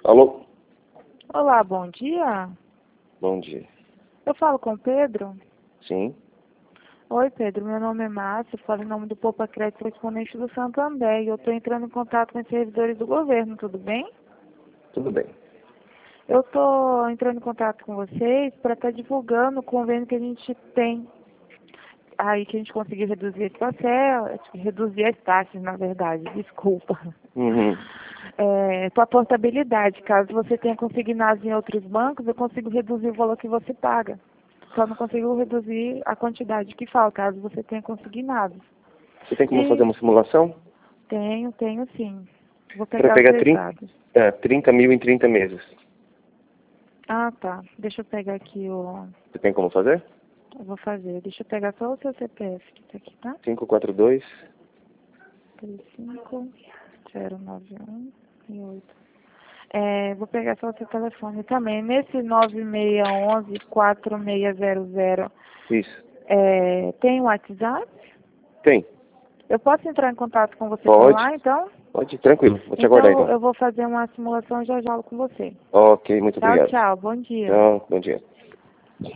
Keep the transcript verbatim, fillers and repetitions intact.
Alô? Olá, bom dia. Bom dia. Eu falo com o Pedro? Sim? Oi, Pedro. Meu nome é Márcia, falo em nome do Poupa Crédito Correspondente do Santander e eu estou entrando em contato com os servidores do governo, tudo bem? Tudo bem. Eu estou entrando em contato com vocês para estar divulgando o convênio que a gente tem. Aí que a gente conseguiu reduzir as parcelas, reduzir as taxas, na verdade, desculpa. Uhum. É, para portabilidade, caso você tenha consignado em outros bancos, eu consigo reduzir o valor que você paga. Só não consigo reduzir a quantidade que falta, caso você tenha consignado. Você tem como E fazer uma simulação? tenho, tenho sim. Vou Para pegar os pegar seus trinta, dados. é, trinta mil em trinta meses. Ah, tá. Deixa eu pegar aqui o... Você tem como fazer? Eu vou fazer. Deixa eu pegar só o seu C P F. Isso aqui, tá? cinco quatro dois. três cinco zero nove um e oito. É, vou pegar só o seu telefone também. Nesse nove seis um um quatro seis zero zero, Isso. é, tem WhatsApp? Tem. Eu posso entrar em contato com você por Pode. lá, então? Pode, tranquilo. Vou te aguardar Então, então. eu vou fazer uma simulação e já jogo com você. Ok, muito Tchau, obrigado. tchau. Bom dia. Tchau, bom dia.